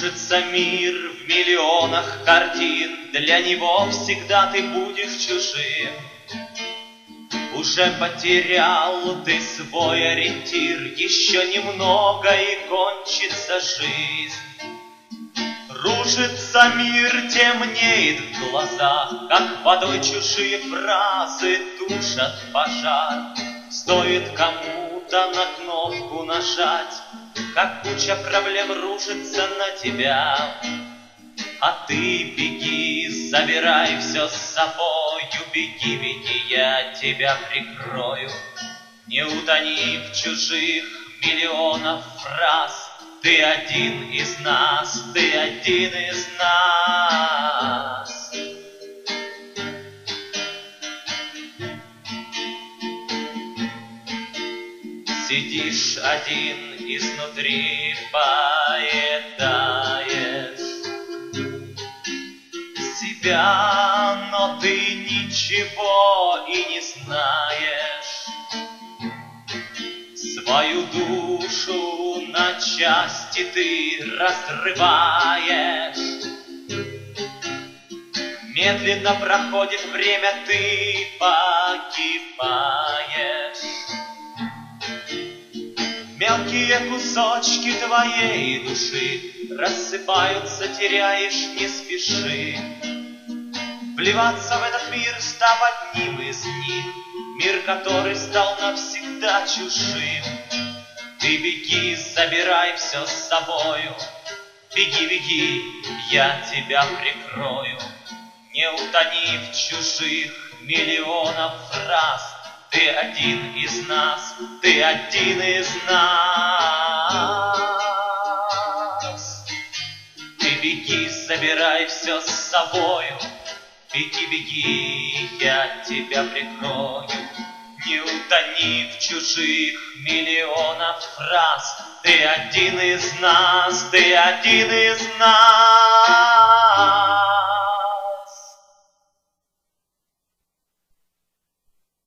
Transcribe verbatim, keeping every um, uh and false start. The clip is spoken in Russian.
Кружится мир в миллионах картин, для него всегда ты будешь чужим. Уже потерял ты свой ориентир, еще немного и кончится жизнь. Кружится мир, темнеет в глазах, как водой чужие фразы тушат пожар. Стоит кому-то на кнопку нажать, как куча проблем рушится на тебя. А ты беги, забирай все с собою, беги, беги, я тебя прикрою. Не утони в чужих миллионов фраз, ты один из нас, ты один из нас. Сидишь один, изнутри поедаешь себя, но ты ничего и не знаешь. Свою душу на части ты разрываешь. Медленно проходит время, ты погибаешь. Мелкие кусочки твоей души рассыпаются, теряешь, не спеши. Вливаться в этот мир, став одним из них, мир, который стал навсегда чужим. Ты беги, забирай все с собою, беги, беги, я тебя прикрою. Не утони в чужих миллионов фраз, ты один из нас, ты один из нас. Ты беги, забирай все с собою, беги, беги, я тебя прикрою. Не утони в чужих миллионов фраз, ты один из нас, ты один из нас.